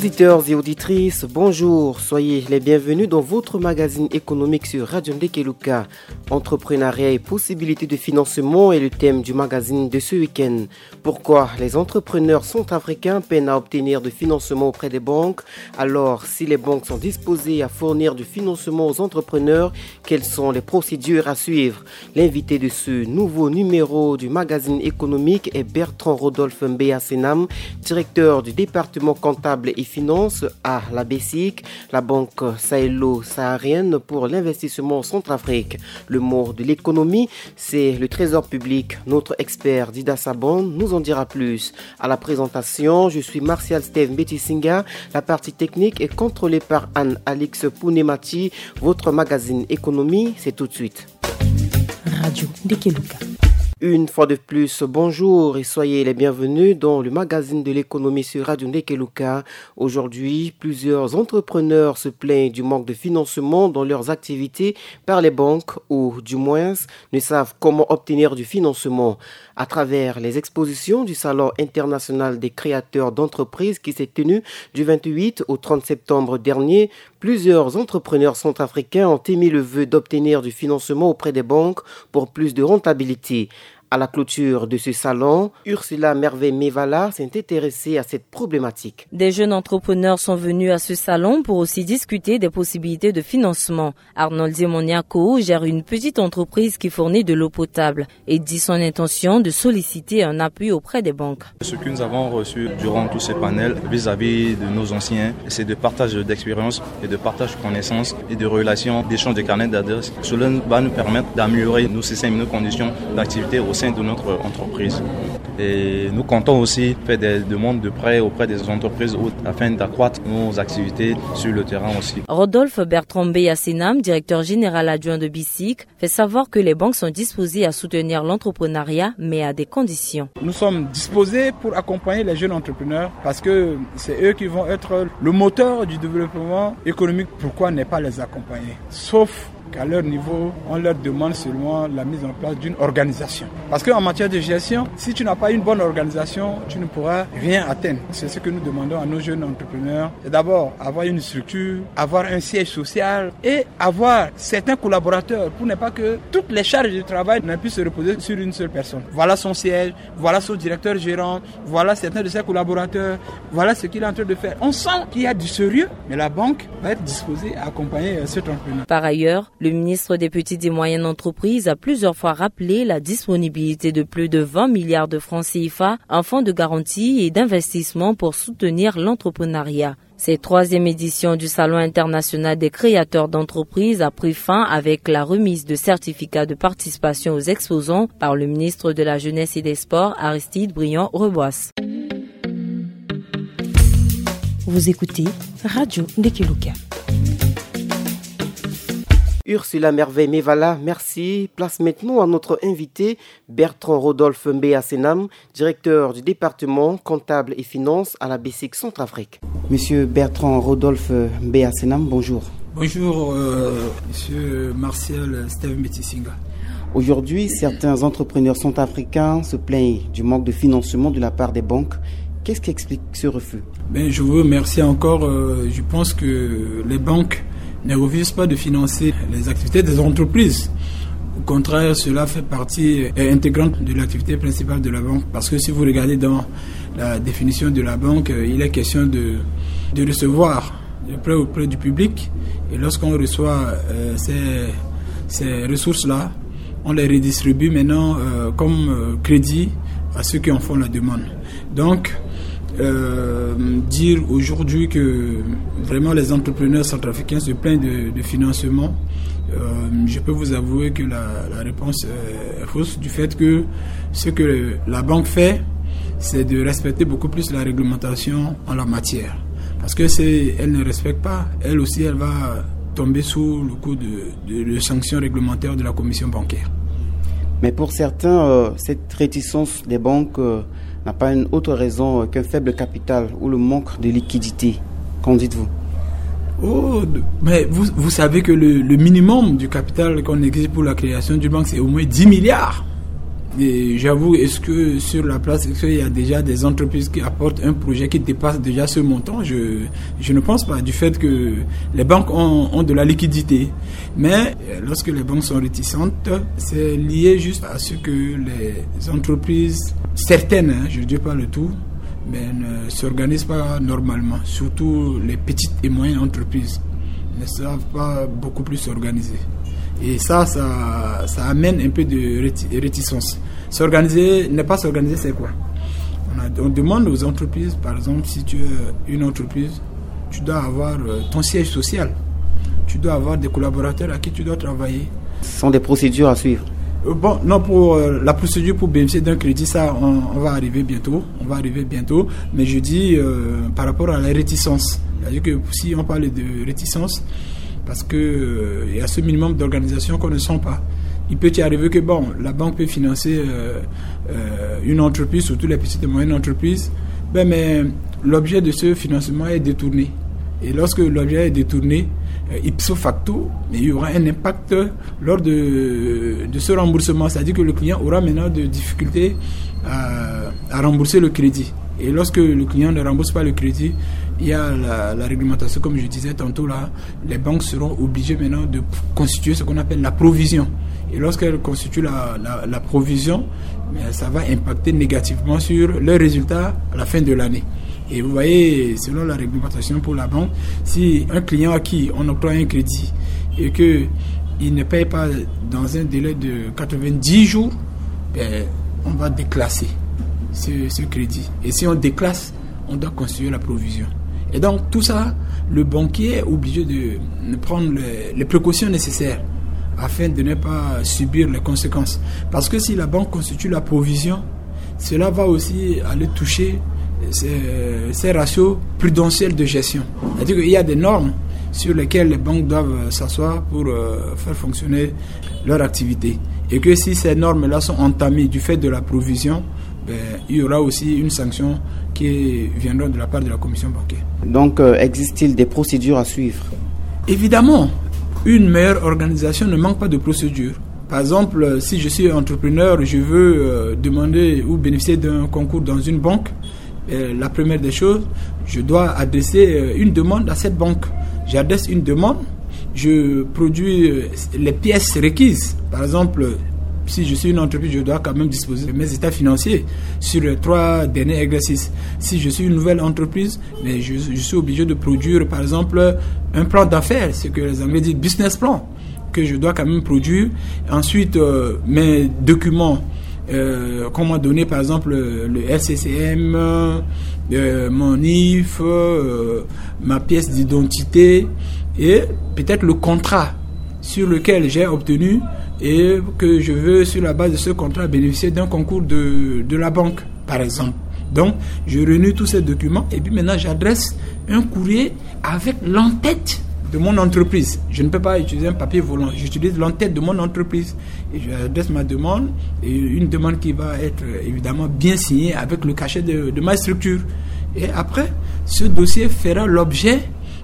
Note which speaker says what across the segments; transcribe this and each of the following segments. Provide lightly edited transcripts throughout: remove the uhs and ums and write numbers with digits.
Speaker 1: Auditeurs et auditrices, bonjour, soyez les bienvenus dans votre magazine économique sur Radio Ndekeluka. Entrepreneuriat et possibilités de financement est le thème du magazine de ce week-end. Pourquoi les entrepreneurs centrafricains peinent à obtenir de financement auprès des banques? Alors, si les banques sont disposées à fournir du financement aux entrepreneurs, quelles sont les procédures à suivre? L'invité de ce nouveau numéro du magazine économique est Bertrand Rodolphe Mbeya Senam, directeur du département comptable et finances à la BESIC, la banque sahélo-saharienne pour l'investissement en Centrafrique. Le mot de l'économie, c'est le trésor public. Notre expert Dida Sabon nous en dira plus. À la présentation, je suis Martial Steve Mbetisinga. La partie technique est contrôlée par Anne-Alix Pounemati. Votre magazine économie, c'est tout de suite.
Speaker 2: Radio Ndekeluka.
Speaker 1: Une fois de plus, bonjour et soyez les bienvenus dans le magazine de l'économie sur Radio Ndekeluka. Aujourd'hui, plusieurs entrepreneurs se plaignent du manque de financement dans leurs activités par les banques ou du moins ne savent comment obtenir du financement. À travers les expositions du Salon international des créateurs d'entreprises qui s'est tenu du 28 au 30 septembre dernier, plusieurs entrepreneurs centrafricains ont émis le vœu d'obtenir du financement auprès des banques pour plus de rentabilité. À la clôture de ce salon, Ursula Merveille-Mevala s'est intéressée à cette problématique.
Speaker 2: Des jeunes entrepreneurs sont venus à ce salon pour aussi discuter des possibilités de financement. Arnold Zemoniako gère une petite entreprise qui fournit de l'eau potable et dit son intention de solliciter un appui auprès des banques.
Speaker 3: Ce que nous avons reçu durant tous ces panels vis-à-vis de nos anciens, c'est de partage d'expérience et de partage de connaissances et de relations, d'échange de carnets d'adresses. Cela va nous permettre d'améliorer nos systèmes et nos conditions d'activité au sein de notre entreprise. Et nous comptons aussi faire des demandes de prêts auprès des entreprises afin d'accroître nos activités sur le terrain aussi.
Speaker 2: Rodolphe Bertrand Mbeya Senam, directeur général adjoint de BESIC, fait savoir que les banques sont disposées à soutenir l'entrepreneuriat, mais à des conditions.
Speaker 4: Nous sommes disposés pour accompagner les jeunes entrepreneurs parce que c'est eux qui vont être le moteur du développement économique. Pourquoi ne pas les accompagner? Sauf qu'à leur niveau, on leur demande seulement la mise en place d'une organisation. Parce qu'en matière de gestion, si tu n'as pas une bonne organisation, tu ne pourras rien atteindre. C'est ce que nous demandons à nos jeunes entrepreneurs. C'est d'abord avoir une structure, avoir un siège social et avoir certains collaborateurs pour ne pas que toutes les charges de travail ne puissent se reposer sur une seule personne. Voilà son siège, voilà son directeur gérant, voilà certains de ses collaborateurs, voilà ce qu'il est en train de faire. On sent qu'il y a du sérieux, mais la banque va être disposée à accompagner cet entrepreneur.
Speaker 2: Par ailleurs, le ministre des Petites et Moyennes Entreprises a plusieurs fois rappelé la disponibilité de plus de 20 milliards de francs CFA en fonds de garantie et d'investissement pour soutenir l'entrepreneuriat. Cette troisième édition du Salon international des créateurs d'entreprises a pris fin avec la remise de certificats de participation aux exposants par le ministre de la Jeunesse et des Sports, Aristide Briand-Reboisse.
Speaker 5: Vous écoutez Radio Ndekeluka.
Speaker 1: Ursula Merveille-Mevala, merci. Place maintenant à notre invité Bertrand Rodolphe Mbeya Senam, directeur du département comptable et finances à la BESIC Centrafrique. Monsieur Bertrand Rodolphe Mbeya Senam, bonjour.
Speaker 4: Bonjour, monsieur Martial Steve Mbetisinga.
Speaker 1: Aujourd'hui, certains entrepreneurs centrafricains se plaignent du manque de financement de la part des banques. Qu'est-ce qui explique ce refus?
Speaker 4: Je vous remercie encore. Je pense que les banques ne refusent pas de financer les activités des entreprises. Au contraire, cela fait partie intégrante de l'activité principale de la banque. Parce que si vous regardez dans la définition de la banque, il est question de recevoir des prêts auprès du public. Et lorsqu'on reçoit ces ressources-là, on les redistribue maintenant comme crédit à ceux qui en font la demande. Donc, dire aujourd'hui que vraiment les entrepreneurs centrafricains se plaignent de financement, je peux vous avouer que la réponse est fausse, du fait que ce que la banque fait, c'est de respecter beaucoup plus la réglementation en la matière. Parce que si elle ne respecte pas, elle aussi elle va tomber sous le coup de sanctions réglementaires de la commission bancaire.
Speaker 1: Mais pour certains, cette réticence des banques n'a pas une autre raison qu'un faible capital ou le manque de liquidité. Qu'en dites-vous?
Speaker 4: Mais vous savez que le minimum du capital qu'on exige pour la création d'une banque, c'est au moins 10 milliards Et j'avoue, est-ce que sur la place, est-ce qu'il y a déjà des entreprises qui apportent un projet qui dépasse déjà ce montant? Je ne pense pas, du fait que les banques ont de la liquidité. Mais lorsque les banques sont réticentes, c'est lié juste à ce que les entreprises, certaines, je ne dis pas le tout, mais ne s'organisent pas normalement. Surtout les petites et moyennes entreprises ne savent pas beaucoup plus s'organiser. Et ça amène un peu de réticence. S'organiser, ne pas s'organiser, c'est quoi? On demande aux entreprises, par exemple, si tu es une entreprise, tu dois avoir ton siège social. Tu dois avoir des collaborateurs à qui tu dois travailler.
Speaker 1: Ce sont des procédures à suivre.
Speaker 4: Bon, non, pour la procédure pour bénéficier d'un crédit, ça, on va arriver bientôt. Mais je dis par rapport à la réticence. C'est-à-dire que si on parle de réticence, parce que il y a ce minimum d'organisation qu'on ne sent pas. Il peut y arriver que la banque peut financer une entreprise, surtout les petites et moyennes entreprises, mais l'objet de ce financement est détourné. Et lorsque l'objet est détourné, ipso facto, il y aura un impact lors de ce remboursement. C'est-à-dire que le client aura maintenant des difficultés à rembourser le crédit. Et lorsque le client ne rembourse pas le crédit, il y a la réglementation, comme je disais tantôt là, les banques seront obligées maintenant de constituer ce qu'on appelle la provision. Et lorsqu'elles constituent la provision, ça va impacter négativement sur leurs résultats à la fin de l'année. Et vous voyez, selon la réglementation pour la banque, si un client à qui on octroie un crédit et qu'il ne paye pas dans un délai de 90 jours, on va déclasser ce crédit. Et si on déclasse, on doit constituer la provision. Et donc tout ça, le banquier est obligé de prendre les précautions nécessaires afin de ne pas subir les conséquences. Parce que si la banque constitue la provision, cela va aussi aller toucher ces ratios prudentiels de gestion. C'est-à-dire qu'il y a des normes sur lesquelles les banques doivent s'asseoir pour faire fonctionner leur activité. Et que si ces normes-là sont entamées du fait de la provision, il y aura aussi une sanction qui viendra de la part de la commission bancaire.
Speaker 1: Donc, existe-t-il des procédures à suivre?
Speaker 4: Évidemment, une meilleure organisation ne manque pas de procédures. Par exemple, si je suis entrepreneur, je veux demander ou bénéficier d'un concours dans une banque, la première des choses, je dois adresser une demande à cette banque. J'adresse une demande, je produis les pièces requises. Par exemple, si je suis une entreprise, je dois quand même disposer de mes états financiers sur les 3 derniers exercices. Si je suis une nouvelle entreprise, mais je suis obligé de produire, par exemple, un plan d'affaires, ce que les Anglais disent business plan, que je dois quand même produire. Ensuite, mes documents, qu'on m'a donné, par exemple, le RCCM, mon IF, ma pièce d'identité et peut-être le contrat sur lequel j'ai obtenu et que je veux, sur la base de ce contrat, bénéficier d'un concours de la banque, par exemple. Donc, je réunis tous ces documents et puis maintenant, j'adresse un courrier avec l'entête de mon entreprise. Je ne peux pas utiliser un papier volant, j'utilise l'entête de mon entreprise et j'adresse ma demande, et une demande qui va être évidemment bien signée avec le cachet de ma structure. Et après, ce dossier fera l'objet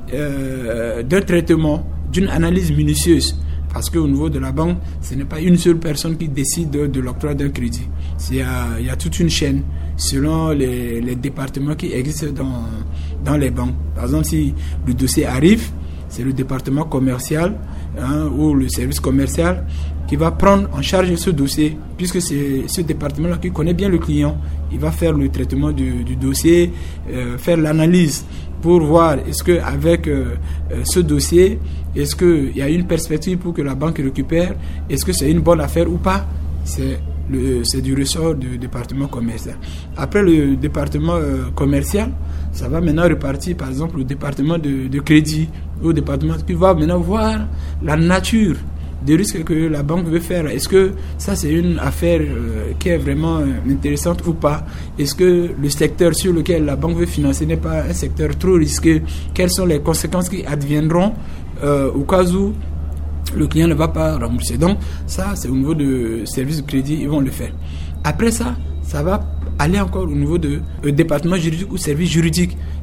Speaker 4: d'un traitement, d'une analyse minutieuse. Parce qu'au niveau de la banque, ce n'est pas une seule personne qui décide de l'octroi d'un crédit. Il y a toute une chaîne selon les départements qui existent dans les banques. Par exemple, si le dossier arrive, c'est le département commercial ou le service commercial qui va prendre en charge ce dossier, puisque c'est ce département-là qui connaît bien le client. Il va faire le traitement du dossier, faire l'analyse pour voir est-ce qu'avec ce dossier, est-ce qu'il y a une perspective pour que la banque récupère, est-ce que c'est une bonne affaire ou pas. C'est du ressort du département commercial. Après le département commercial, ça va maintenant repartir par exemple au département de crédit, au département qui va maintenant voir la nature des risques que la banque veut faire. Est-ce que ça c'est une affaire qui est vraiment intéressante ou pas? Est-ce que le secteur sur lequel la banque veut financer n'est pas un secteur trop risqué? Quelles sont les conséquences qui adviendront au cas où le client ne va pas rembourser? Donc ça c'est au niveau de service de crédit, ils vont le faire. Après ça va aller encore au niveau de département juridique ou service juridique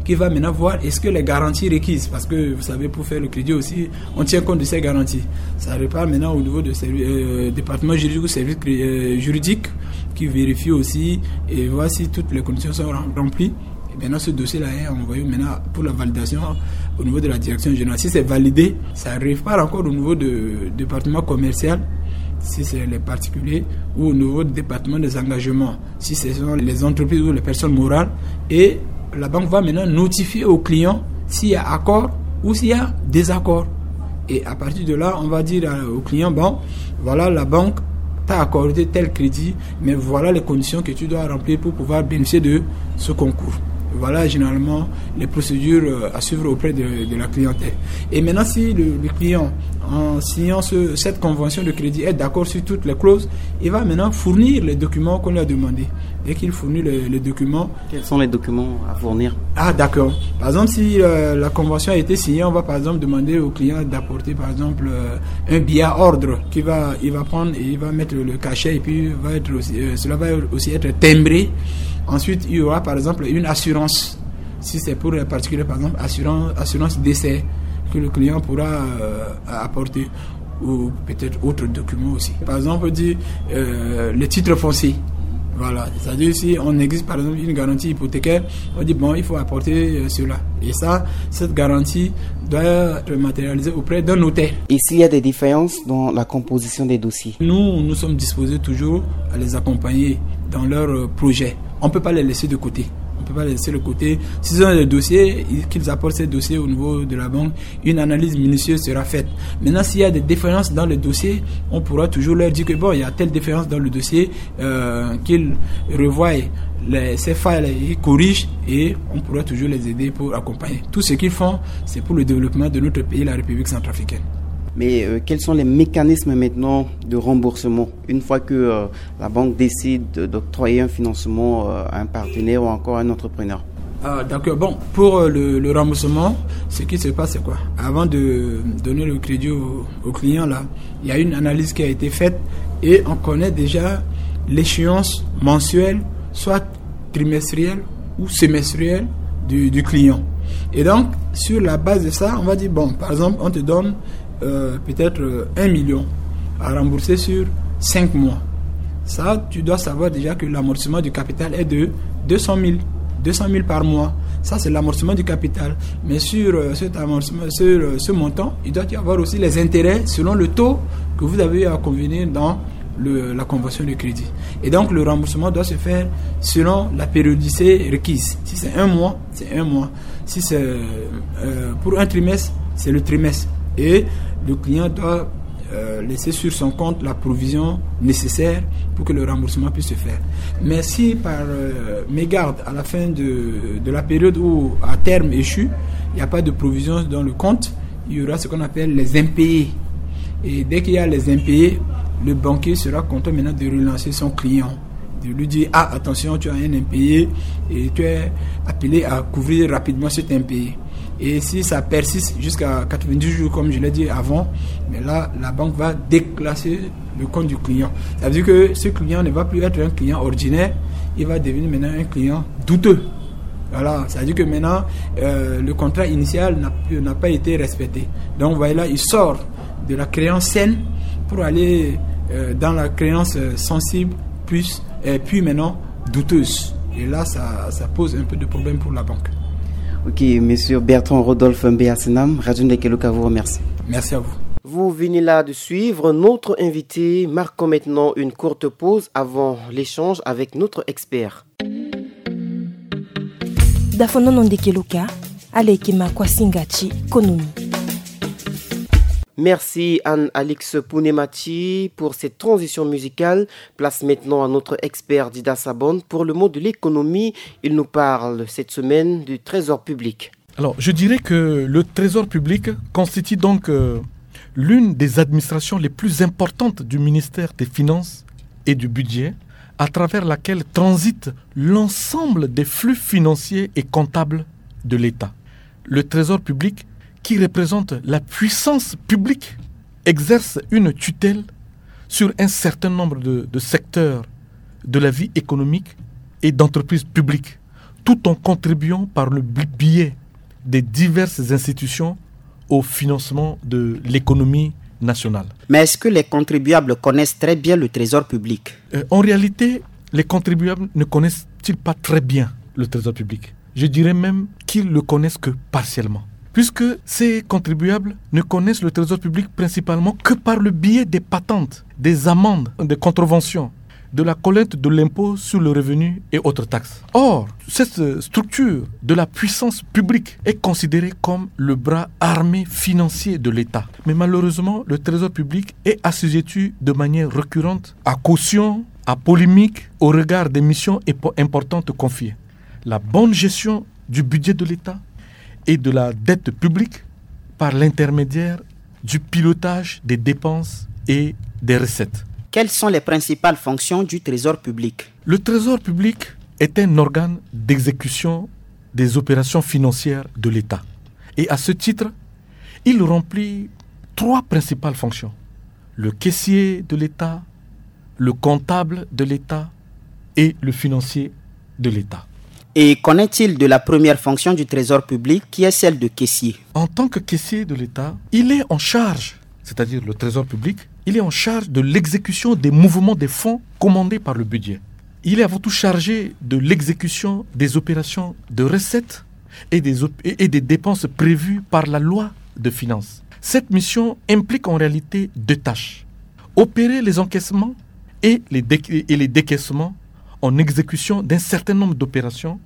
Speaker 4: qui va maintenant voir est-ce que les garanties requises, parce que vous savez, pour faire le crédit aussi, on tient compte de ces garanties. Ça repart maintenant au niveau de département juridique ou service juridique qui vérifie aussi et voit si toutes les conditions sont remplies. Et maintenant, ce dossier-là est envoyé maintenant pour la validation au niveau de la direction générale. Si c'est validé, ça repart encore au niveau du département commercial, si c'est les particuliers, ou au niveau du département des engagements, si ce sont les entreprises ou les personnes morales. Et la banque va maintenant notifier au client s'il y a accord ou s'il y a désaccord. Et à partir de là, on va dire au client, bon, voilà, la banque t'a accordé tel crédit, mais voilà les conditions que tu dois remplir pour pouvoir bénéficier de ce concours. Voilà généralement les procédures à suivre auprès de la clientèle. Et maintenant, si le client, en signant cette convention de crédit, est d'accord sur toutes les clauses, il va maintenant fournir les documents qu'on lui a demandé. Dès qu'il fournit les documents...
Speaker 1: Quels sont les documents à fournir?
Speaker 4: Ah, d'accord. Par exemple, si la convention a été signée, on va par exemple demander au client d'apporter par exemple un billet à ordre il va prendre et il va mettre le cachet et puis cela va aussi être timbré. Ensuite, il y aura par exemple une assurance. Si c'est pour les particuliers, par exemple, assurance décès que le client pourra apporter, ou peut-être autres documents aussi. Par exemple, on dit le titre foncier. Voilà, c'est-à-dire si on existe par exemple une garantie hypothécaire, on dit bon, il faut apporter cela. Et ça, cette garantie doit être matérialisée auprès d'un notaire.
Speaker 1: Et s'il y a des différences dans la composition des dossiers?
Speaker 4: Nous sommes disposés toujours à les accompagner dans leurs projets. On ne peut pas les laisser de côté. On ne peut pas les laisser de côté. S'ils ont des dossiers, qu'ils apportent ces dossiers au niveau de la banque, une analyse minutieuse sera faite. Maintenant, s'il y a des différences dans le dossier, on pourra toujours leur dire que bon, il y a telle différence dans le dossier, qu'ils revoient ces failles, ils corrigent et on pourra toujours les aider pour accompagner. Tout ce qu'ils font, c'est pour le développement de notre pays, la République centrafricaine.
Speaker 1: Mais quels sont les mécanismes maintenant de remboursement une fois que la banque décide d'octroyer un financement à un partenaire ou encore à un entrepreneur?
Speaker 4: D'accord. Bon, pour le remboursement, ce qui se passe, c'est quoi? Avant de donner le crédit au client, là, il y a une analyse qui a été faite et on connaît déjà l'échéance mensuelle, soit trimestrielle ou semestrielle du client. Et donc, sur la base de ça, on va dire, bon, par exemple, on te donne peut-être 1 million à rembourser sur 5 mois. Ça, tu dois savoir déjà que l'amortissement du capital est de 200 000 par mois. Ça, c'est l'amortissement du capital. Mais sur ce montant, il doit y avoir aussi les intérêts selon le taux que vous avez à convenir dans la convention de crédit. Et donc, le remboursement doit se faire selon la périodicité requise. Si c'est 1 mois, c'est 1 mois. Si c'est pour un trimestre, c'est le trimestre. Et le client doit laisser sur son compte la provision nécessaire pour que le remboursement puisse se faire. Mais si par mégarde, à la fin de la période où à terme échu, il n'y a pas de provision dans le compte, il y aura ce qu'on appelle les impayés. Et dès qu'il y a les impayés, le banquier sera content maintenant de relancer son client, de lui dire ah attention, tu as un impayé et tu es appelé à couvrir rapidement cet impayé. Et si ça persiste jusqu'à 90 jours, comme je l'ai dit avant, mais là, la banque va déclasser le compte du client. Ça veut dire que ce client ne va plus être un client ordinaire, il va devenir maintenant un client douteux. Voilà, ça veut dire que maintenant, le contrat initial n'a pas été respecté. Donc, vous voyez là, il sort de la créance saine pour aller dans la créance sensible, puis maintenant douteuse. Et là, ça pose un peu de problème pour la banque.
Speaker 1: Ok, monsieur Bertrand Rodolphe Mbéassenam, Radio Ndekeluka vous remercie.
Speaker 4: Merci à vous.
Speaker 1: Vous venez là de suivre notre invité. Marquons maintenant une courte pause avant l'échange avec notre expert.
Speaker 5: Dafono Ndekeluka, Alekima Kwasingachi Konumi.
Speaker 1: Merci Anne-Alix Pounemati pour cette transition musicale. Place maintenant à notre expert Dida Sabon pour le mot de l'économie. Il nous parle cette semaine du trésor public.
Speaker 6: Alors, je dirais que le trésor public constitue donc l'une des administrations les plus importantes du ministère des Finances et du Budget, à travers laquelle transite l'ensemble des flux financiers et comptables de l'État. Le trésor public, qui représente la puissance publique, exerce une tutelle sur un certain nombre de secteurs de la vie économique et d'entreprises publiques, tout en contribuant par le biais des diverses institutions au financement de l'économie nationale.
Speaker 7: Mais est-ce que les contribuables connaissent très bien le trésor public ?
Speaker 6: En réalité, les contribuables ne connaissent-ils pas très bien le trésor public ? Je dirais même qu'ils le connaissent que partiellement. Puisque ces contribuables ne connaissent le trésor public principalement que par le biais des patentes, des amendes, des contraventions, de la collecte de l'impôt sur le revenu et autres taxes. Or, cette structure de la puissance publique est considérée comme le bras armé financier de l'État. Mais malheureusement, le trésor public est assujetti de manière récurrente à caution, à polémique, au regard des missions importantes confiées. La bonne gestion du budget de l'État et de la dette publique par l'intermédiaire du pilotage des dépenses et des recettes.
Speaker 7: Quelles sont les principales fonctions du trésor public ?
Speaker 6: Le trésor public est un organe d'exécution des opérations financières de l'État. Et à ce titre, il remplit 3 principales fonctions. Le caissier de l'État, le comptable de l'État et le financier de l'État.
Speaker 7: Et qu'en est-il de la première fonction du trésor public qui est celle de caissier ?
Speaker 6: En tant que caissier de l'État, il est en charge, c'est-à-dire le trésor public, il est en charge de l'exécution des mouvements des fonds commandés par le budget. Il est avant tout chargé de l'exécution des opérations de recettes et des dépenses prévues par la loi de finances. Cette mission implique en réalité 2 tâches. Opérer les encaissements et les décaissements en exécution d'un certain nombre d'opérations,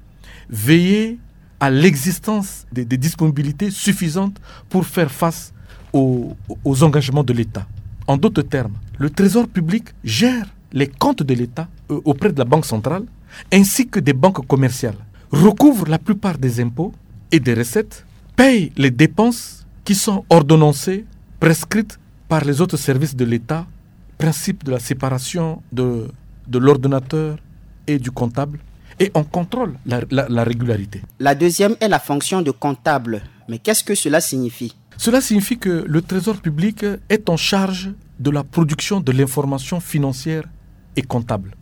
Speaker 6: veiller à l'existence des disponibilités suffisantes pour faire face aux engagements de l'État. En d'autres termes, le trésor public gère les comptes de l'État auprès de la Banque centrale ainsi que des banques commerciales, recouvre la plupart des impôts et des recettes, paye les dépenses qui sont ordonnancées, prescrites par les autres services de l'État, principe de la séparation de l'ordonnateur et du comptable, et on contrôle la régularité.
Speaker 7: La deuxième est la fonction de comptable. Mais qu'est-ce que cela signifie ?
Speaker 6: Cela signifie que le trésor public est en charge de la production de l'information financière et comptable.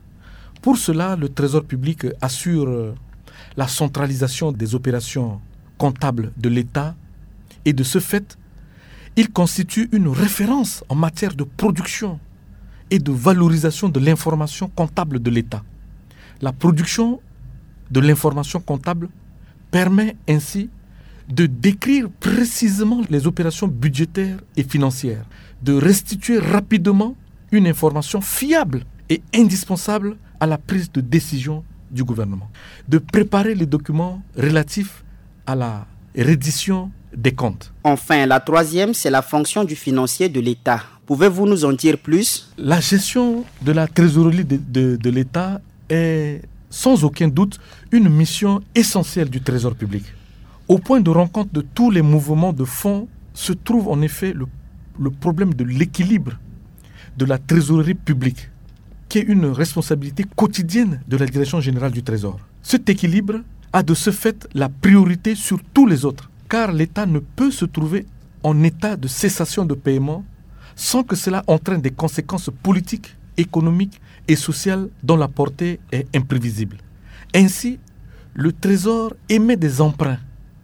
Speaker 6: Pour cela, le trésor public assure la centralisation des opérations comptables de l'État et de ce fait, il constitue une référence en matière de production et de valorisation de l'information comptable de l'État. La production de l'information comptable permet ainsi de décrire précisément les opérations budgétaires et financières, de restituer rapidement une information fiable et indispensable à la prise de décision du gouvernement, de préparer les documents relatifs à la reddition des comptes.
Speaker 7: Enfin, la troisième, c'est la fonction du financier de l'État. Pouvez-vous nous en dire plus ?
Speaker 6: La gestion de la trésorerie de l'État est sans aucun doute une mission essentielle du trésor public. Au point de rencontre de tous les mouvements de fonds se trouve en effet le problème de l'équilibre de la trésorerie publique, qui est une responsabilité quotidienne de la Direction générale du Trésor. Cet équilibre a de ce fait la priorité sur tous les autres, car l'État ne peut se trouver en état de cessation de paiement sans que cela entraîne des conséquences politiques, économiques et sociales dont la portée est imprévisible. Ainsi, le Trésor émet des emprunts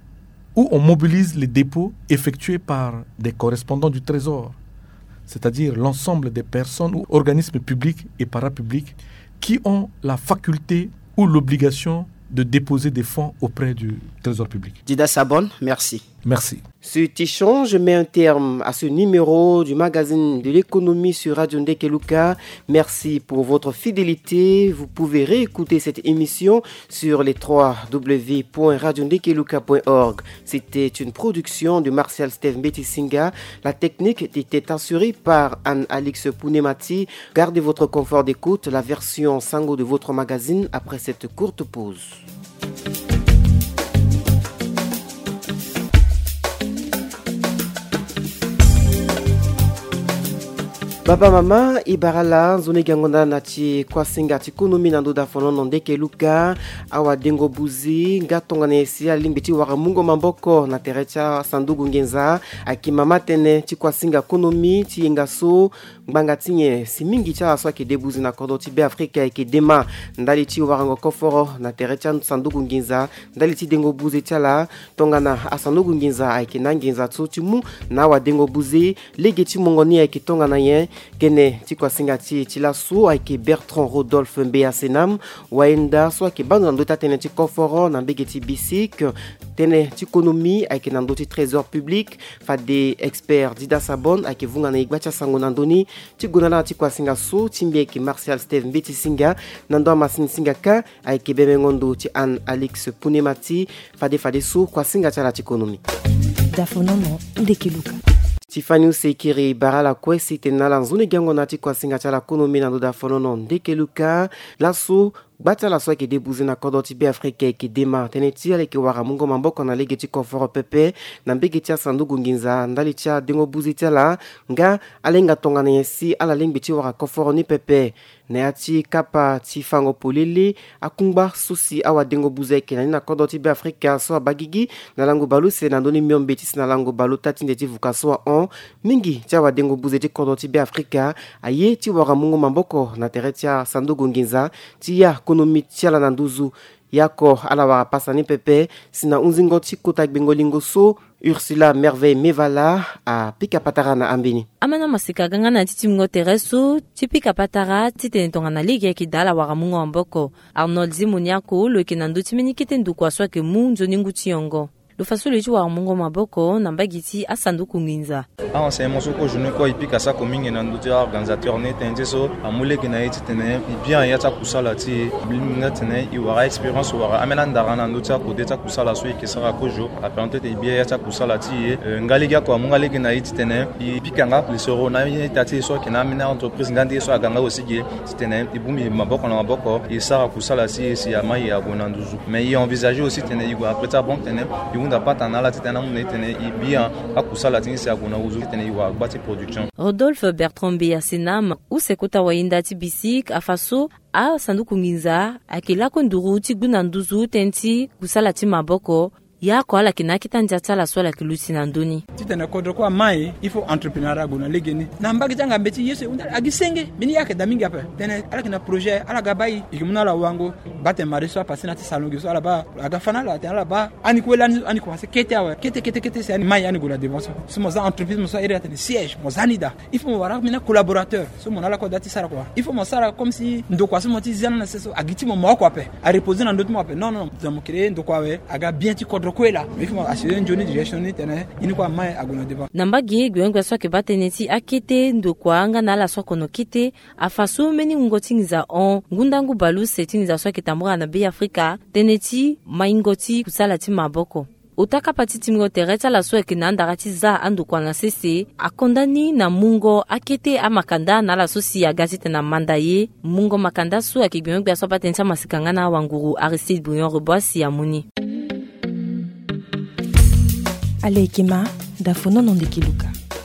Speaker 6: où on mobilise les dépôts effectués par des correspondants du Trésor, c'est-à-dire l'ensemble des personnes ou organismes publics et parapublics qui ont la faculté ou l'obligation de déposer des fonds auprès du Trésor public.
Speaker 7: Dida Sabon, merci.
Speaker 6: Merci.
Speaker 1: Cet échange met un terme à ce numéro du magazine de l'économie sur Radio Ndekeluka. Merci pour votre fidélité. Vous pouvez réécouter cette émission sur les www.radiondekeluka.org. C'était une production de Martial Steve Mbetisinga. La technique était assurée par Anne-Alix Pounemati. Gardez votre confort d'écoute, la version sango de votre magazine après cette courte pause. Baba mama ibarala zone gangonda nati kwa singa tikonomi nando da fonono ndeke luka awa dengo buzi ngatonga nesi alimbiti wara mungo mamboko na terecha sandugu ngenza akimama tene ti kwa singa konomi ti ingaso mbanga tinye simingi cha aswa ke debuzi na kodo ti be Afrika ke dema ndali ti warango koforo na terecha sandugu ngenza ndali ti dengo buzi tala tongana asandugu ngenza ake na ngenza tsotimu na wa dengo buzi lege ti mongoni ake tongana ye kene ti kwa singa ti la su ake Bertrand Rodolphe Mbea Senam waenda so ake bando ndo tene ti koforo na bege ti bisik tene ti konomi ake nando ti trésor public fa de expert dida sabon ake vunga na igwacha sango nandoni ti gonala ti kwa singa su ti mbi ake Martial Steve Mbeti singa nando amasini singa ka ake bebe ngondo ti Anne Alix Punemati fa de su kwa singa ti la ti konomi
Speaker 5: dafonono ndekeluka
Speaker 1: Tiffany Usekiri barala kwesi tenala nzune gango nati kwa singa chala konomi na ndoda fonono ndekeluka lasu bata la soa ke debuzi na kodo ti be Afrika ke dema teneti ale ke wara mungo mamboko na lege ti koforo pepe na mbege ti sandugu nginza ndali ti dengo buzi tela nga alenga tonga na yesi ala lengbe ti wara koforo ni pepe na ya ti kapa ti fango polele akungba susi awa dengo buzi ke na kodo ti be Afrika so abagigi na lango balu se na ndoni miombe ti na lango balu tatinde ti vuka so on mingi ti awa dengo buzi ti kodo ti be Afrika aye ti wara mungo mamboko na tere ti sandugu nginza ti ya konomi tiala na nduzu yako ala wara pasani pepe sina unzingo ti kota gbengolingo so Ursula Merveille Mevala a pika patara na ambini
Speaker 2: amana masika ganga na titi mngo tereso ti pika patara ti tene tonga na ligi ki dala wara mungo mboko Arnold Zimoniako lo ke nandu ti mini kite ndu kwa swa ke munzo ningu ti yongo lo faso le ti wara mungo maboko na mbagiti asanduku nginza
Speaker 3: c'est mon soko je ne quoi ipika sa komingi na nduti organisateur ne tenje so amule ke na yiti tene bien ya ta kusala ti blinga tene i wara experience wara amena ndara na nduti ko de ta kusala so ke sara kojo apante te bien ya ta kusala ti ngaliga ko munga lege na yiti tene ipika nga plisoro na yita ti so ke na mina entreprise ngandi so aganga aussi ge ti tene ibumi maboko na maboko i sara kusala si ya mai ya gonanduzu mais il envisager aussi tene i go après ta bon tene i pas tana la tena mun tene i bien akusala tin se agona uzu tene i wa bati production
Speaker 2: Rodolphe Bertrand Mbea Senam usekota wainda ti bisik afaso a sanduku nginza akila konduru ti gunanduzu tenti kusala ti maboko ya ko ala kina kitanja tsala swala kiluti na ndoni
Speaker 4: titana kodro kwa mai ifo entrepreneur gona legeni na mbagi tanga beti yese unda agisenge bini yake damingi apa tene ala kina projet ala gabai ikimuna la wango bate mariso pasina ti salongi so ala ba aga fana la tena la ba ani ko lani ani ko kete awa kete c'est ani mai ani gona devance so mo za entreprise mo so area tene siège mo zanida ifo mo wara mina collaborateur so mo ala ko dati sara quoi ifo mo sara comme si ndo kwa so mo ti zana na so agiti mo ko ape a reposer na ndoto mo ape non za mo créer ndo kwa we aga bien ti kodro kwela mifimo asire njoni direction tene ini kwa mai agona deba
Speaker 2: nambagi gwengwa swa ke bateneti akete ndo kwa anga na la swa kono kite afaso meni ngotingiza on ngundangu balu setingiza swa ke tambura na be Afrika teneti maingoti kusala ti maboko utaka patiti mngo tereta la swa ke nandara za andu kwa na sese akondani na mungo akete amakanda na la sosi ya gazete na mandaye mungo makanda swa ke gwengwa swa patenta masikanga na wanguru Aristide Bouillon Reboisi ya muni
Speaker 5: alekema dafonono ndekeluka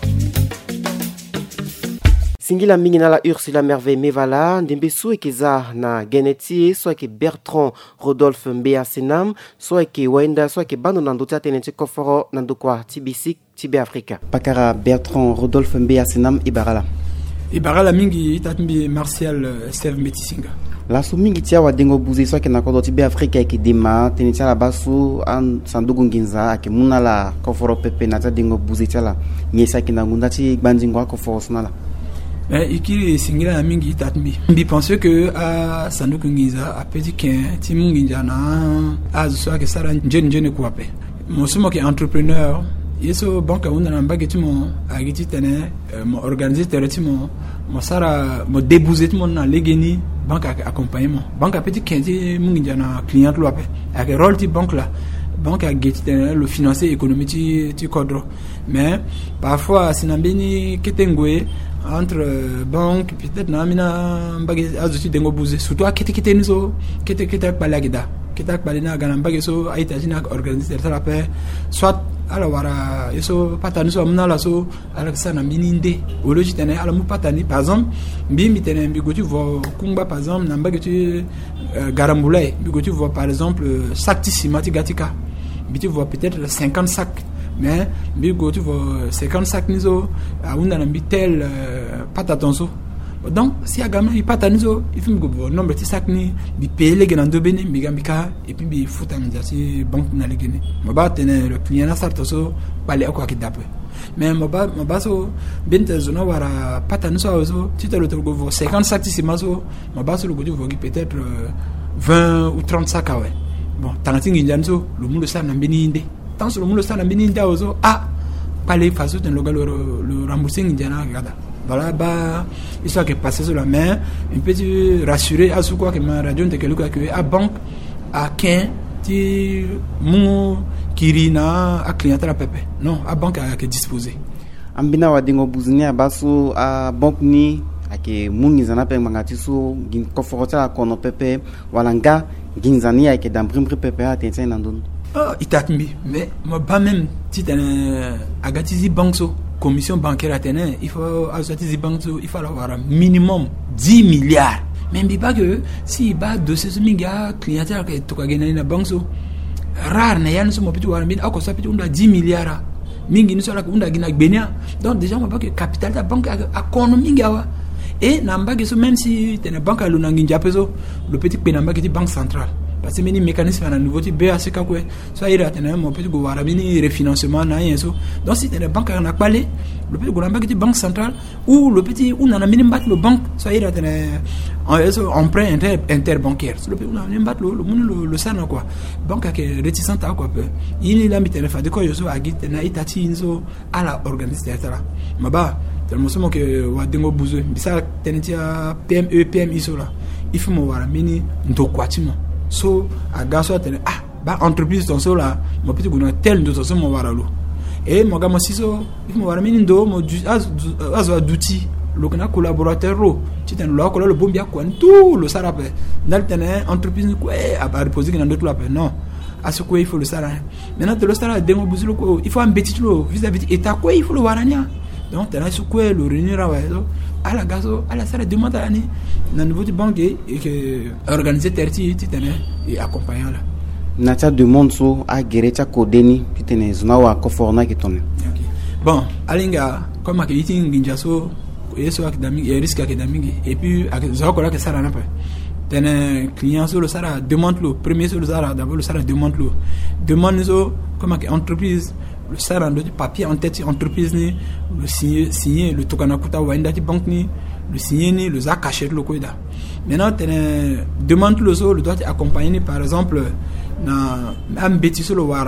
Speaker 1: singila mingi na la Ursula Merveille Mevala ndembe su ekeza na geneti so ke Bertrand Rodolphe Mbea Senam so ke waenda so ke bando nando tene ti koforo nando kwa tibisik tibe Afrika pakara Bertrand Rodolphe Mbea Senam ibarala
Speaker 4: mingi itatmbi Martial Steve Mbeti singa
Speaker 1: la su mingi tia wa dengo buzi so ke na kodo ti be Afrika ke dema tene tia la basu an sandugu nginza ake muna la koforo pepe na ta dengo buzi tia la nyesa ke na ngunda ti gbandingo koforo sonala
Speaker 4: ikiri singira mingi itatmbi mbi pense que a sandugu nginza a petit ken ti munginja na a so ke sara njeni ko ape mo sumo ke entrepreneur yeso banka unda na mbage ti mo agiti tene mo organiser tere ti mo sara mo débuser ti mo na legeni banque accompagnement banque petit 15 mungi na client lo ape avec rôle ti banque là banque a geti le financier économique ti kodro mais parfois sinambeni ketengwe entre banque peut-être na mina mbage azuti dengo buze surtout kete nizo kete balagida kita balina ganamba so aita jina organiser la paix soit ala wara eso patani so amna so ala sana mininde oloji tene ala mu patani par exemple mbimbi tene mbi goti vo kumba par exemple namba goti garambulay mbi goti vo par exemple sakti simati gatika mbi tu vois peut-être 50 sacs mais mbi goti vo 50 sacs nizo aunda na mbi tel patatonso. Donc si a gamin il patani so il faut go nombre de sacs ni bi payer les grands bene bi gambika et puis bi futa ngasi banque na les gene maba tene le client na sarto so balé ko ki dape mais maba so bente zona wara patani so tu te le go 50 sacs si maso maba so le go peut-être 20 ou 30 sacs ouais bon tanati nginjan so le mundo sa na beninde tant so le mundo sa na beninde so palais façon de le rembourser nginjana gada. Voilà, histoire qui est passée sur la main, un peu rassuré à ce quoi que ma radio de quelqu'un qui à banque, à Ken, ti mon kirina, à clientèle à pepe. Non, à banque à que disposer.
Speaker 7: Ambina wadingo buzini abaso à banque ni, à que mon izana pe mangatiso, gin conforta à kono pepe, walanga, ginzani à que d'ambrimbre pepe à t'enseigner nandon.
Speaker 4: Itatmi, mais moi pas même si t'es agatizi banque so. Commission bancaire à tenir, il faut ajouter des banques, il faut avoir un minimum 10 milliards. Même pas que si bas de ces clientèle que tu as gagné dans la banque, rare n'est pas sur mon petit warming, à cause de 10 milliards. Mingi nous sommes là qu'on a gagné. Donc déjà on voit que capital de la banque a économie gawa. Et n'amba que même si tu es une banque à l'unangi japeso, le petit pénamba qui est banque centrale. Parce que les mécanismes à nouveau type BAC quoi soit il a tenu mon petit gouvernement refinancement na so donc si tu es banque en a parlé le petit gouvernement qui est banque centrale ou le petit ou on a minimum battre le banque soit il a tenu emprunt interbancaire le petit on a minimum battre le ça quoi banque qui est réticente à quoi peu il est là mi téléphone de quoi je suis à git na itati inso à la organiser ça maba tellement souvent que wa dengo besoin ça tenetia PME PMI so là il faut me voir mini ndo kwatima so a gaso tene entreprise ton so là mo petit gouno tel de so mo waralo et mo gamo siso mo wara mini ndo mo azo d'outil lo kana collaborateur ro ti ten lo ko lo bombia ko tout le sarape dal tene entreprise ko a ba reposer que dans d'autres là non à ce quoi il faut le sara maintenant de le sara demo buzulo ko il faut un petit lo vis-à-vis état quoi il faut le warania donc tene su ko le réunir à la gazo à la salle demande à na niveau de banque et que organiser terti titane et accompagnant là
Speaker 7: nata demande so a gerecha kodeni titane zona wa koforna kitone
Speaker 4: bon alinga comme que yiting nginjaso yeso académique et risque académique et puis zo ko la que ça na pas tene client sur le sara demande le premier sur le sara d'abord le sara demande so comme que entreprise le sara de papier en tête entreprise ni le signer le tokana kuta wanda ti banque ni le signer ni le za cacher le koida maintenant tene demande le so le doit accompagner par exemple na ambeti sur le wara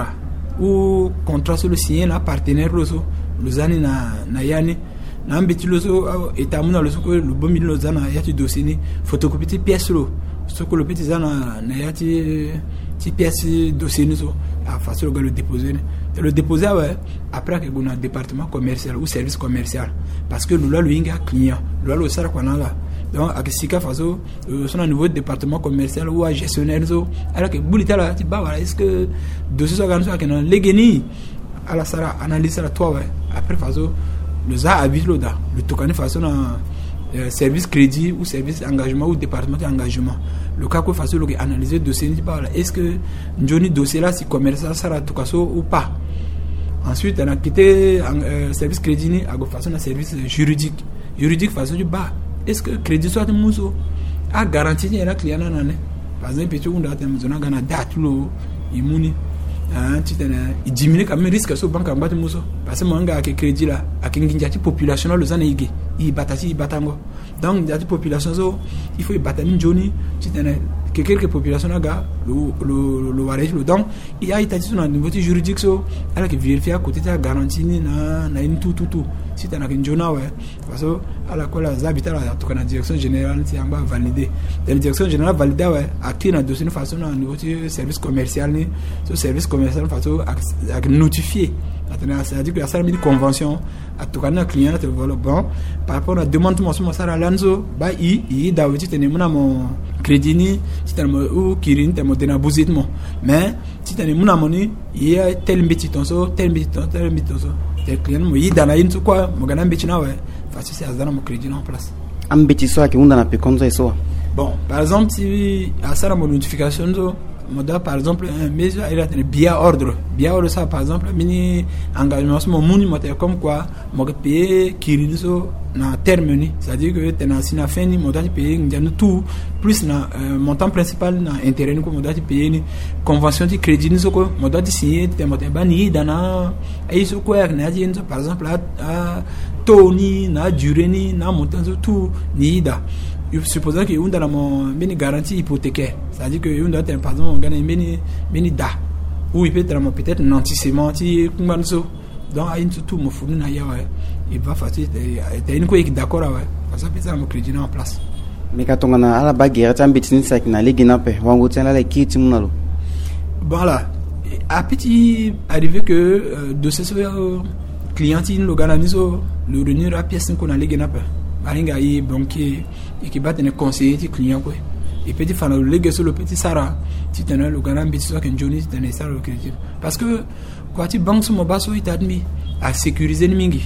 Speaker 4: ou contrat sur le signer na partenaire le so le zani na yani na ambeti le so etamuna le so ko le bon milieu le zana yati dossier ni photocopie ti pièce lo so ko le petit zana na yati ti pièce dossier ni so a facile le déposer le déposer ouais après que on a département commercial ou service commercial parce que nous là le inga client le sara quoi là donc à sika faso son niveau département commercial ou gestionnaire so alors que bulita là tu ba voilà est-ce que dossier organisation que non legeni à la sara analyse la toi ouais après faso le za habite le da le tokane faso na service crédit ou service engagement ou département d'engagement le cas que faso le analyser dossier ni ba est-ce que njoni dossier là si commercial sara to kaso ou pas. Ensuite, on a quitté service crédit ni à façon un service juridique façon du bas. Est-ce que crédit soit un muso a garanti il y a client nan par exemple petit on a zona gana date lo imuni tu il diminue quand même risque sur banque en bas de muso parce que moi nga que crédit là à kinginjati population le zana ige i batati batango donc dati population so il faut batami joni tu que quelques populations là le warage le donc il y a été sur un niveau juridique so alors que vérifier à côté ta garantie na une tout si tu as une journée parce que à la quoi les habitants à la direction générale c'est en bas validé la direction générale validé acté dans dossier de façon au niveau du service commercial ni ce service commercial façon à notifier c'est-à-dire que ça a mis une convention à tout cas client te voilà bon par rapport à demande moi ça à l'anzo bah il dawe tu tenais mon crédit ni si tu ou kirin te modena bousitement mais si tu as mon amoni il y a tel petit tonso les clients mo yi dana yin quoi mo gana mbeti na facile c'est azana mo crédit en place
Speaker 7: am mbeti so ki unda na pe konzo eso
Speaker 4: bon par exemple si à ça la notification zo mo da par exemple un mesure il a bien ordre ça par exemple mini engagement mo muni mo comme quoi mo payer kiriso na terme ni c'est-à-dire que tena sina fin ni mo da payer ngano tout plus na montant principal na intérêt ni ko mo da payer ni convention de crédit ni so ko mo da signer te mo te bani dana ay so ko na di par exemple à toni na durée ni na montant tout ni da supposons que on a une garantie hypothécaire, c'est-à-dire que on doit être par exemple gagner une da ou il peut être peut-être un anticipement qui comment ça donc à une tout mon fourni na ya il va facile t'es une quoi qui d'accord parce que ça me crédit en place
Speaker 7: mais quand on a la baguette tu as petit sac na ligue na pe wango tient la qui tu munalo
Speaker 4: voilà à petit arrivé que de ce client il organise le revenu à pièce qu'on a ligue na pe baringa yi banquier et qui bat un conseiller du client quoi et petit fan le légué sur le petit Sarah tu tenais le grand petit soit qu'un Johnny tenait ça le crédit parce que quoi tu banque sur mon basso il t'a admis à sécuriser mingi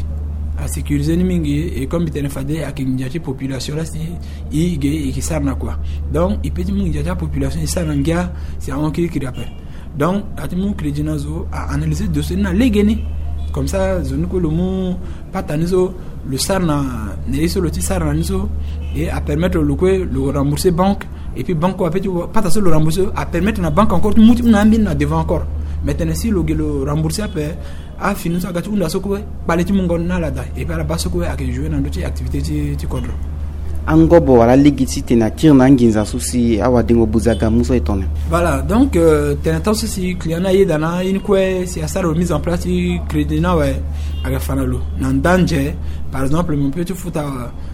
Speaker 4: et comme il tenait fadé à qu'il y a une population là il et qui sarna quoi donc il peut dire il y a une population il sarna gars c'est un qui rappelle donc à tout mon crédit nazo à analyser dossier na légué comme ça je ne que le mot patanizo le sarna n'est sur le petit sarna nizo et à permettre le rembourser banque et puis banque pas le rembourser à permettre la banque encore tout une ambine là devant encore maintenant si le rembourser après a fini ça gâteau on a soko baleti mon gonna là et puis à la base soko à que jouer dans d'autres activités tu cadre
Speaker 7: angobo wala ligitité na kirna nginza souci awa dingo buzaga muso etone
Speaker 4: voilà donc tenant ceci client na yedana une quoi c'est ça remise en place crédit na aga fanalo nan danger par exemple mon petit futa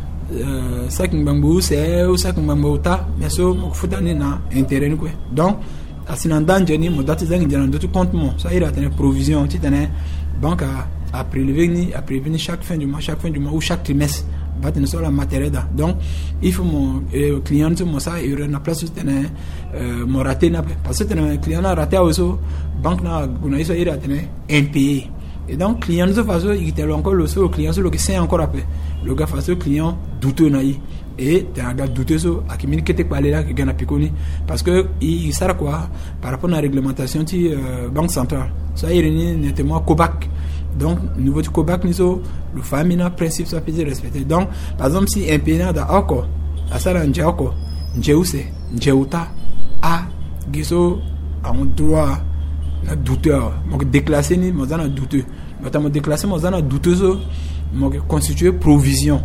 Speaker 4: ça qui bambou c'est ou ça qui bambou ta mais so mo futa ni na intérêt quoi donc asinan danger ni mo dati zangi dans d'autres compte mon ça ira tenir provision tu tenais banque à prélever chaque fin du mois ou chaque trimestre battre sur la matériel donc il faut mon client mon ça il y a place où tenir mon raté na parce que un client a raté aussi banque na kuna iso ira tenir impayé et donc client de façon il était encore le client sur le que c'est encore après le gars face au client douteux na et t'es un gars douteux so à qui mine que t'es pas là que gana piconi parce que il sert quoi par rapport à la réglementation de banque centrale ça il est nettement COBAC donc au niveau du COBAC niso le famina principe ça peut être respecté donc par exemple si un pays da encore à ça là njako njeuse njeuta a giso a un droit na douteur donc déclassé ni mo zana douteux notamment déclassé mo zana douteuse mo constituer provision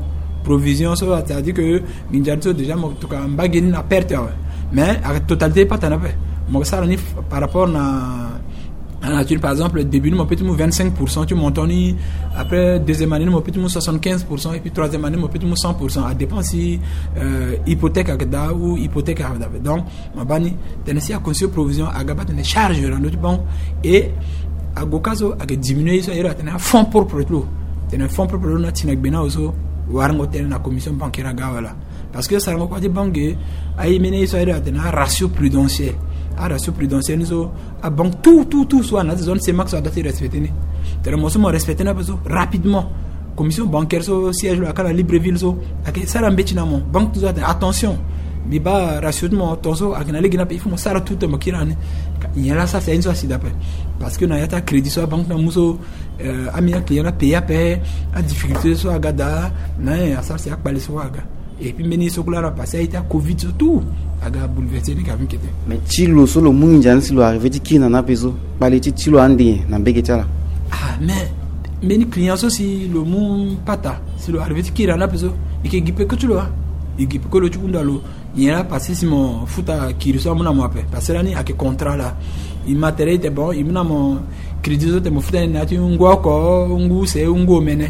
Speaker 4: ça c'est-à-dire que minjanso déjà mo to ka mbageni na perte mais à totalité pas tanape mo ça ni par rapport na nature par exemple le début mon petit 25% tu montes ni après deuxième année mon petit 75% et puis troisième année mon petit 100% à dépend si hypothèque à ou hypothèque à donc ma bani tenesi à conseiller provision à gabat une charge dans notre banque et à gokazo à diminuer ça ira tenir fonds propre tout tenir fonds propre na tinak bena oso warango tenir na commission bancaire gawala parce que ça quoi des banques ay mené ça ira tenir ratio prudentiel à ratio prudentiel nous à banque tout soit dans zone c'est max soit daté respecté ni tellement mo respecté na beso rapidement commission bancaire so siège là à Libreville so à que ça l'embêti na mon banque tout attention mais ba rationnement tonso à que na légina il faut mo sara tout mo kirani il y a là ça c'est une chose d'après parce que na yata crédit so banque na muso amia client na payer à difficulté so agada na ça c'est à parler so aga et puis meni so kula passé a été covid surtout aga bouleversé ni kavin kete
Speaker 7: mais tilo solo munjan si lo arrivé qui na peso balé tilo andi na begetala
Speaker 4: ah mais meni client so si le mun pata si lo arrivé qui na peso et qui gipe que tu lo il gipe que lo tu ndalo il y a passé si mon futa qui reçoit mon amour parce que là ni a que contrat là il matériel était bon il m'a mon crédit so te mo futa na tu ngwa ko ngu c'est ngo mene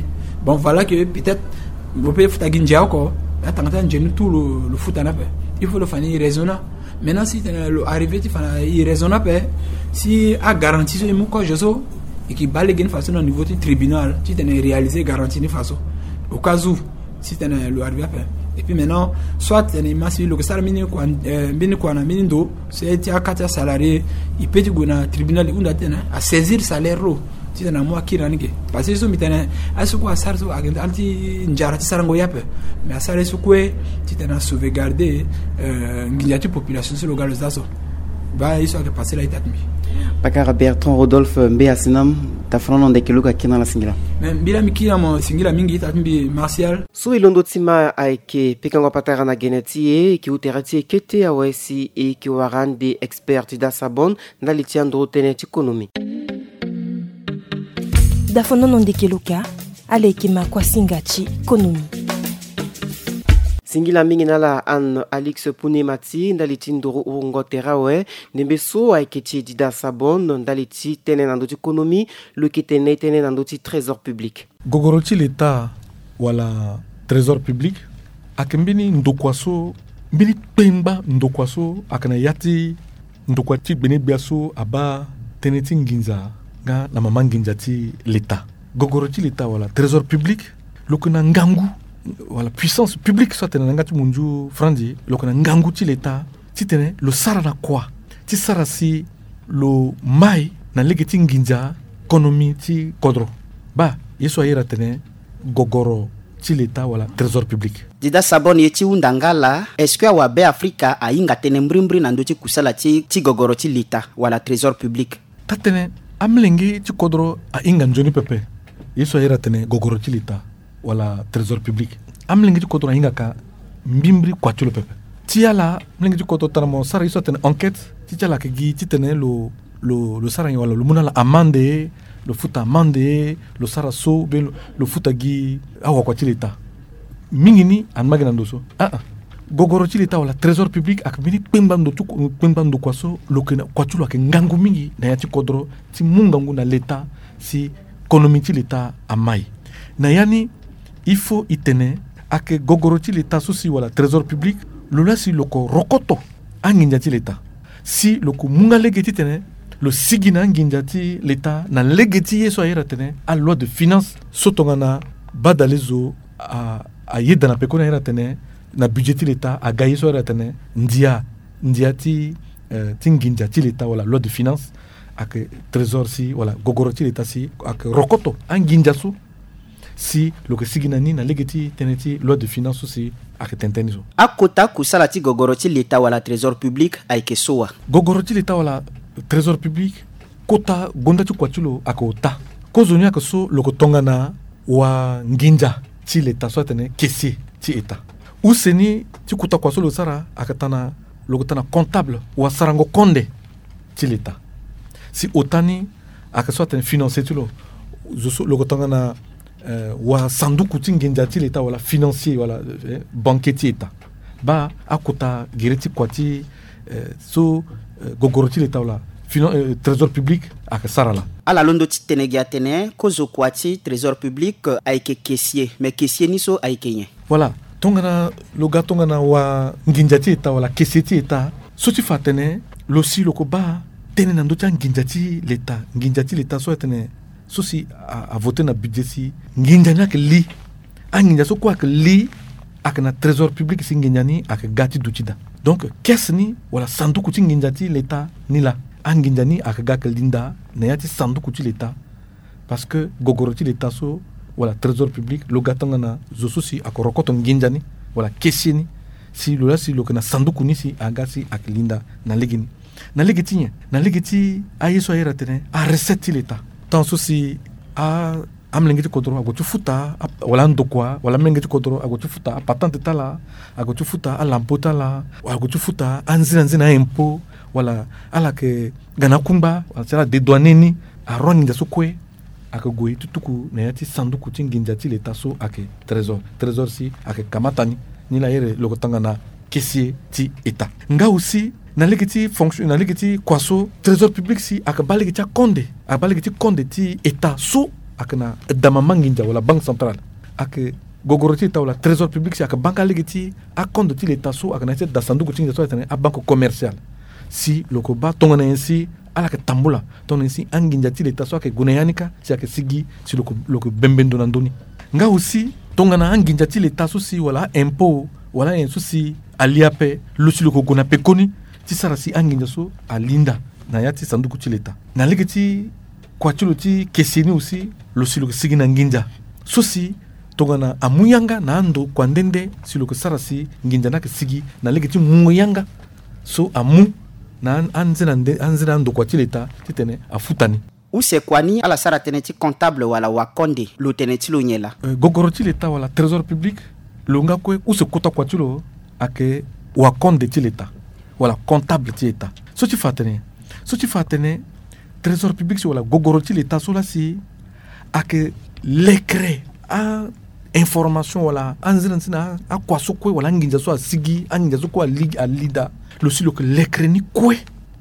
Speaker 4: Bon, voilà que peut-être, vous pouvez faire tout le foot en appel. Il faut le faire irraisonnable. Maintenant, si arrivé, tu fais irraisonnable, si à garantie, c'est mon quoi, je sais, et qui balle une façon au niveau du tribunal, tu t'es réalisé garantie de façon. Au cas où, si tu es le arrivé. Et puis maintenant, soit tu es massif, le salaire minimum, c'est à 4 salariés, il peut dire que le tribunal a saisir le salaire. Tu es un mois qui rentre. Parce que si tu es à ce quoi ça, tu es mais à ça, tu es sauvegarder la population sur le gars de Zazo. Il faut passer là.
Speaker 7: Pakara Bertrand Rodolphe Mbéasinam, ta front de Keluka qui dans la singla.
Speaker 4: Mais bila mikira mo singla mingi tatmbi Martial.
Speaker 1: Sou ilondo tima aike pekango patara na geneti ki uterati kete awesi e ki warande expert da sabon na litiando teneti ekonomi.
Speaker 5: Dafono nonde Keluka alekima kwa singachi ekonomi.
Speaker 1: Singila mingi nala an Alix Punemati ndaliti ndoro urungotera we nembeso aikechi dida sabon ndaliti tene nandoti ekonomi le kitene tene nandoti trésor public.
Speaker 6: Gogorochi l'État wala trésor public akembini ndokwaso mbini pemba ndokwaso akana yati ndokwati bene biaso aba teneti nginza nga na mama nginza ti l'État. Gogorochi l'État wala trésor public lokuna ngangu wala puissance publique soit tena ngati munju frandi lokona ngangu ti l'État ti tene lo sara na kwa ti sara si lo mai na legeti nginja ekonomi ti kodro ba yeso ayera tene gogoro ti l'État wala trésor public
Speaker 8: dida sabon ye ti undangala est-ce que wa be Afrika ainga tene mbrimbri na ndo ti kusala ti gogoro ti l'État wala trésor public
Speaker 6: ta tene amlengi ti kodro ainga njoni pepe yeso ayera tene gogoro ti l'État wala trésor public amlengi ti kodro ainga ka mbimbri kwatulo pepe ti ala mlengi ti kodro tanamo sara iso tene enquête ti ala ke gi ti tene lo sara wala lo muna la amande lo futa amande lo sara so be lo futa gi awa kwati l'État mingi ni an magina ndoso gogoro ti l'État wala trésor public ak mini pembando kwaso lo ke kwatulo ke ngangu mingi na ya ti kodro ti mungangu na l'État si économie ti l'État amai na yani il faut itene ake gogoroti l'État souci wala trésor public lola si loko rokoto anginjati l'État si loko munga legeti tene lo sigina anginjati l'État na legeti yeso ayera tene a loi de finance sotongana badalezo a yedana pekona ayera tene na budgeti l'État a gayeso ayera tene ndia ti tinginjati l'État wala loi de finance ake trésor si wala gogoroti l'État si ake rokoto anginjasu si lo que siginani na legeti teneti loi de finance aussi ak tentenizo
Speaker 8: akota kusala ti gogoroti l'État wala trésor public aike soa
Speaker 6: gogoroti l'État wala trésor public kota gonda ti kwatulo akota kozonyo akaso lo ko tongana wa nginja ti l'État soit tene kesi ti État useni ti kuta kwaso lo sara akatana lo ko tana comptable wa sarango konde ti l'État si otani akaso tene financer ti lo ko tongana wa sanduku ti ngenja ti l'État wala financier wala banquier ti État ba akota gireti kwati so gogoro ti l'État wala trésor public ak sarala
Speaker 8: ala londo ti tene gi atene kozo kwati trésor public aike caissier mais caissier ni so aike yen
Speaker 6: voilà tongana lo ga tongana wa ngenja ti État wala caissier ti État so ti fa tene lo si lo ko ba tene na ndo ti ngenja ti l'État so tene souci à voter na budget si nginjani ak li nginja so quoi que li ak na trésor public si nginjani ak gati dutida donc caisse ni wala sanduku ti nginjati l'État ni la nginjani ak gak linda na yati sanduku ti l'État parce que gogoro ti l'État so wala trésor public lo gatanga na zo souci ak rokoto nginjani wala caissier ni si lo la si lo na sanduku ni si agasi ak linda na legini na legiti ayeso ayera tene a recette ti l'État tant souci a amlengeti kodro agotu futa wala ndokwa wala mlengeti kodro agotu futa patente tala agotu futa alampota la agotu futa anzina impôt wala ala ke gana kumba wala dédouaneni a ronginja so kwe akagoyi tutuku na yati sanduku tinginja ti l'État so ake trésor si ake kamatani ni la yere lokotanga na caissier ti État nga aussi na legeti fonction na legeti kwaso trésor public si ak balegeti konde ti État so ak na dama manginja wala banque centrale ak gogoroti tawla trésor public si ak banque legeti a compte ti l'état so ak na tête da sanduku tinga so tane a banque commerciale si loko ba tongana ainsi ala ke tambula ton ainsi anginja ti l'état so ak guneyanika si ak sigi si loko bembendo nandoni nga aussi tongana anginja ti l'état so si wala impôt wala un souci aliape lo si loko gona pe koni ti sara si anginja so alinda na yati sanduku ti l'état na legeti kwa chulo ti keseni aussi lo si loko sigi na nginja so si tongana amuyanga na ando kwa ndende si loko sara si nginja na ke sigi na legeti muyanga so amu na anzina ando kwa ti l'état ti tene afutani
Speaker 8: use kwani ala sara tene ti comptable wala wakonde lo tene ti lo nyela
Speaker 6: gogoro ti l'état wala trésor public lo nga kue use kota kwa ti lo ake wakonde ti l'état wala comptable ti état so ti fa tene trésor public si wala gogoro ti l'état so la si ake lekre a information wala anzina sina a kwaso kue wala nginja so a sigi anginja so ko a lida lo si lo ke lekre ni kue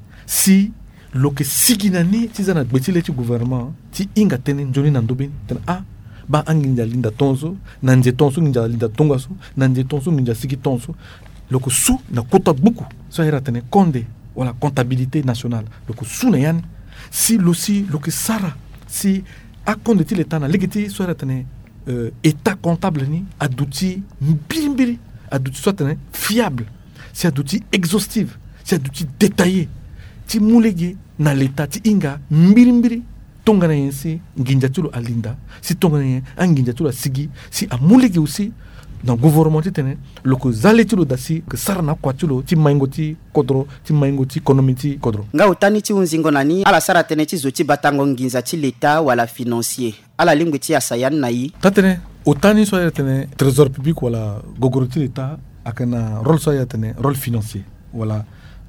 Speaker 6: si lo ke sigi na ni ti za na gbetile ti gouvernement ti inga tene njoni na ndobeni tene ba anginja linda tonso na nje tonso nginja linda tonga so na nje tonso nginja sigi tonso lo ko su na kota buku so era tene konde wala comptabilité nationale lo ko su na yani si lo ke sara si a konde ti l'état na legeti so era tene état comptable ni aduti mbiri aduti so tene fiable si aduti exhaustive si aduti détaillé ti mulege na l'état ti inga mbiri tongana yensi nginja tulo alinda si tongana yen anginja tulo sigi si amulege aussi na gouvernement ti tene loko zale tulo dasi ke sara na kwa tulo ti maingo ti kodro ti maingo ti economie ti kodro
Speaker 8: nga utani ti unzingo nani ala sara tene ti zo ti batango nginza ti l'état wala financier ala lingwe ti asayan na yi
Speaker 6: tatene utani so tene trésor public wala gogoro ti l'état akana rôle so tene rôle financier wala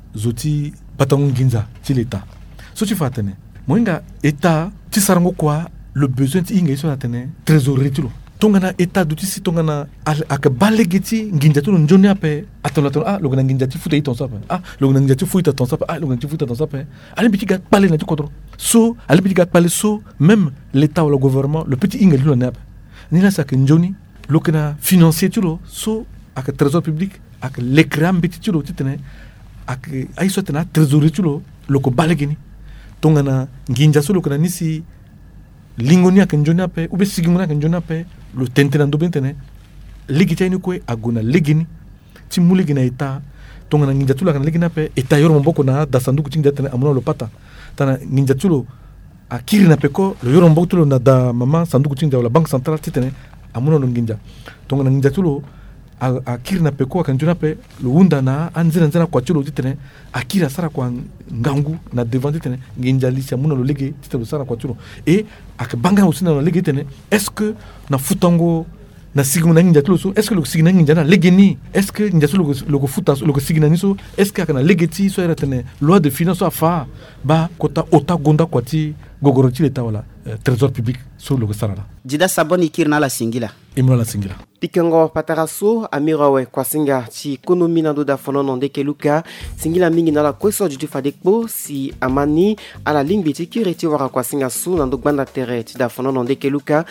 Speaker 6: zoti batango nginza ti l'état so ti fa tene moinga état ti sarango kwa le besoin ti inga so tene trésorerie ti lo tongana état du ti si tongana ak balege ti nginja ti lo njoni ape atono logo na nginja ti futa i tonso ape logo na nginja ti fuita tonso ape logo na ti fuita tonso ape ale biti ga pale na ti kodro so ale biti ga pale so même l'état ou le gouvernement le petit inga lo na ape ni la sa ke njoni logo na financier ti lo so ak trésor public ak l'écran biti ti lo ti tene ak ay so tena trésorerie ti lo loko balege ni tongana nginja so loko na nisi lingoni ak njoni ape ube sigingona ak njoni ape lo tentena ndo bentene legita ni kwe aguna legini ti mulegi na état tongana nginja tula kan legina ape état yoro mboko na da sanduku tinga tene amuna lo pata tana nginja tulo akiri na peko lo yoro mboko tulo na da mama sanduku tinga wala banque centrale titene amuna lo nginja tongana nginja tulo akiri na peko akanjona ape lo wunda na anzina kwa tulo titene akira sara kwa ngangu na devant titene nginja lisi amuna lo lege titelo sara kwa tulo et akabanga aussi na lo lege tene est-ce que na futango na sigu na nginja tulo so est-ce que lo sigu na nginja na lege ni est-ce que nginja tulo lo futa lo sigu na ni so est-ce que akana lege ti so era tene loi de finance afa ba kota ota gonda kwati gogoro ti l'état wala trésor public so lo sara la
Speaker 8: jida saboni kirna la singila
Speaker 6: imno la singila
Speaker 1: pikengo pataraso amirawe kwa singa ti ekonomi na do da fono non deke luka singila mingi na la kweso du fadekpo si amani ala lingbi ti kireti wara kwa singa su na do gbanda tere ti da fono non deke luka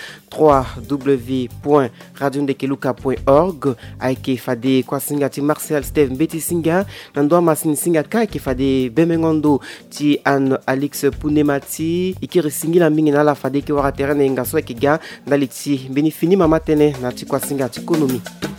Speaker 1: www.radiondekeluka.org aike fade kwa singa ti Marcel Steve Mbeti singa na ndo masini singa ka ke fade bemengondo ti an Alex Punemati ikiri singila mingi na la fade ke wara tere na ngaso ke ga ndali ti beni fini mama tene na ti kwa singa ti ekonomi